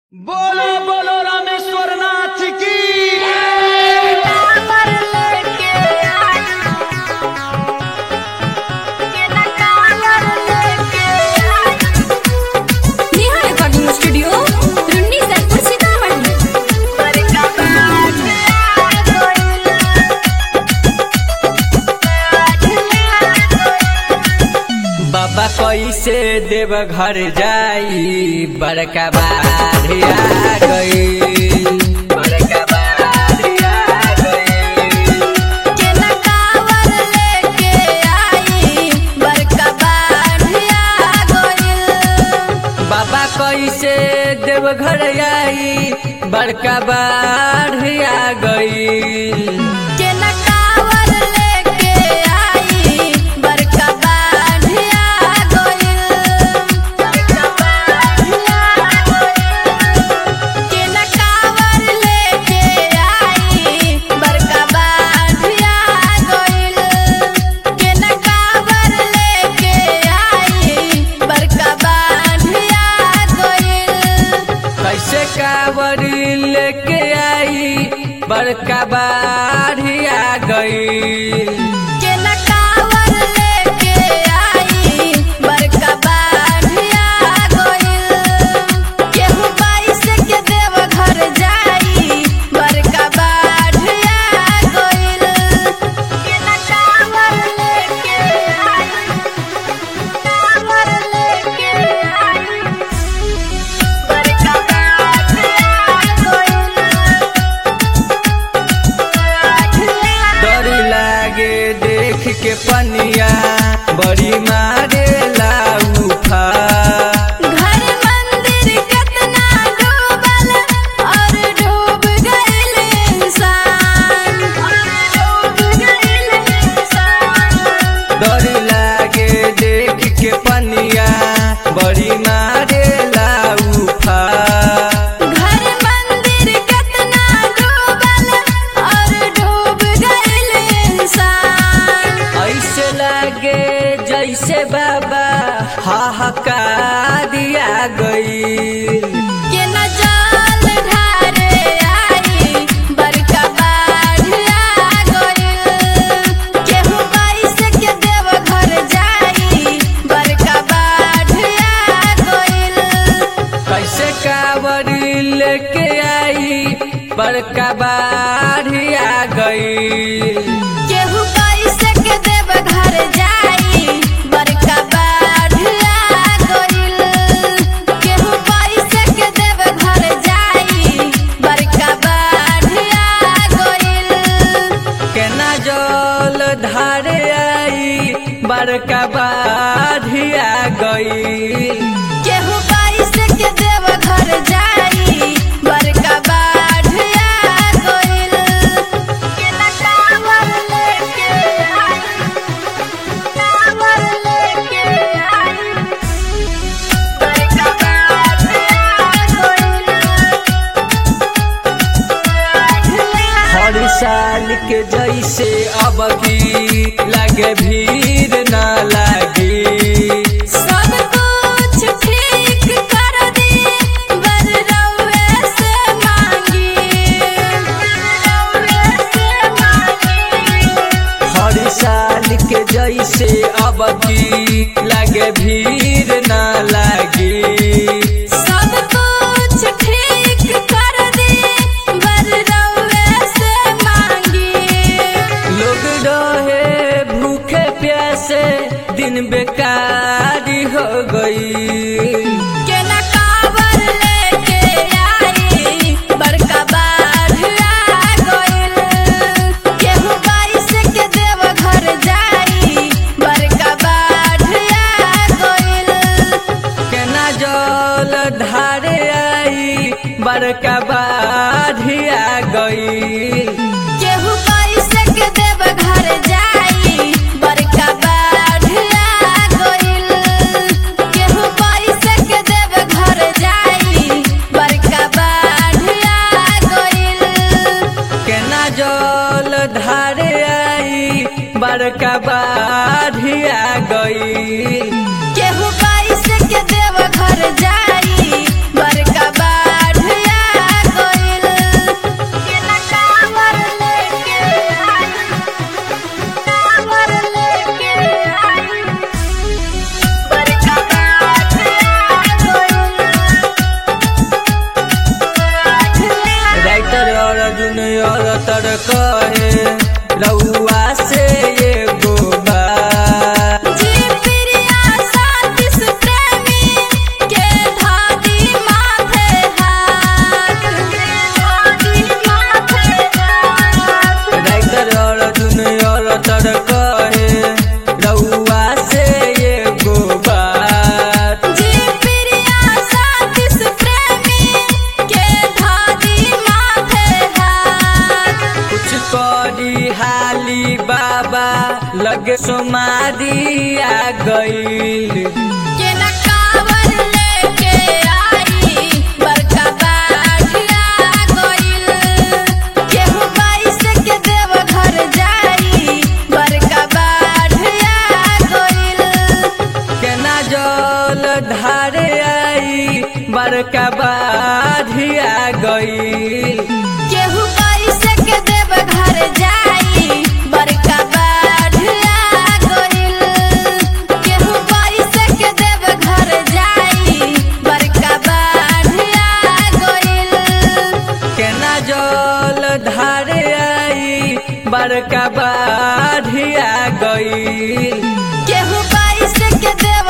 बोलो बोलो रामेश्वर नाथ की। स्टूडियो बाबा कैसे देव घर जाई, बड़का बाढ़ आ गई, बड़का बाढ़ आ गई। केना कांवर लेके आई, बड़का बाढ़ आ गइल। बाबा कैसे देव घर आई, बड़का बाढ़ आ गई। केना कांवर लेके आई, बड़का बाढ़ आ गइल। केना कांवर लेके आई, बड़का बाढ़ आ गइल। केना कांवर लेके आई, बड़का बाढ़ आ गइल। कैसे कांवर लेके आई, बड़का बाढ़ आ गई। केना कांवर लेके आई, बड़का बाढ़ आ गइल। केहू बाइस के देव घर जाई, बड़का बाढ़ आ गइल। केना कांवर लेके आई, कांवर लेके आई, बड़का बाढ़ आ गइल। डर लागे देख के पनिया, बड़ी मारेला उफान। घर मंदिर कितना डूबल और डूब गइल इंसान, डूब गइल इंसान। डर लागे देख के पनिया, बड़ी मारेला उफान। घर मंदिर कितना डूबल और डूब गइल इंसान। ऐसे लागे जैसे बाबा हाहाकार आ गई। केना जल ढारे आई, बड़का बाढ़ आ गइल। केहू बाइस के देव घर जाई, बड़का बाढ़ आ गइल। कैसे कांवर लेके आई, बड़का बाढ़ आ गई। केहू बाइस के देव घर जाई, बड़का बाढ़ आ गइल। केहू बाइस के देव घर जाई, बड़का बाढ़ आ गइल। केना जल धारे आई, बड़का बाढ़ आ गई। केहू बाइस के देव घर जाई, बड़का बाढ़ आ गइल। केना कांवर लेके आई, कांवर लेके आई, बड़का बाढ़ आ गइल। हर साल के जैसे अब की लागे भीड़ ना लागी। सब कुछ ठीक कर दी, बर रउए से मांगी, रउए से मांगी। हर साल के जैसे अब की लागे भीड़ ना लागी। सब कुछ ठीक कर दी, बर रउए से मांगी। लोग रहे भूखे प्यासे, दिन बेकारी हो गई। केना कांवर लेके आई, बड़का बाढ़ आ गइल। केहू बाइस के देव घर जाई, बड़का बाढ़ आ गइल। केना जल धारे आई, बड़का बाढ़ आ गई। केहू बाइस के देव घर जाई, बड़का बाढ़ आ गइल। केहू बाइस के देव घर जाई, बड़का बाढ़ आ गइल। केना जल धारे आई, बड़का बाढ़ आ गई। केहू बाइस के देव घर जाई, बड़का बाढ़ कहे रउआ से एगो बात। जी प्रिया साथी से प्रेमी के धादी माथे हाथ, धादी माथे हाथ। राइटर अर्जुन अलतर कहे रउआ से एगो बात। जी प्रिया साथी से प्रेमी के धादी माथे हाथ। कुछ करी हाली बाबा लगे सोमारी आ गईल। के न कावर लेके आई बरका बाढ़ आ गइल। केहू बाईस के देव घर जाई बरका बाढ़ आ गइल। केना जल धारे आई बड़का बाढ़ आ गईल। केहू बाईस के देव घर जाई बरका बाढ़ आ गइल। केहू बाईस के देव घर जाई बरका बाढ़ आ गइल। केना जल धारे आई बड़का बाढ़ आ गईल। केहू बाईस के देव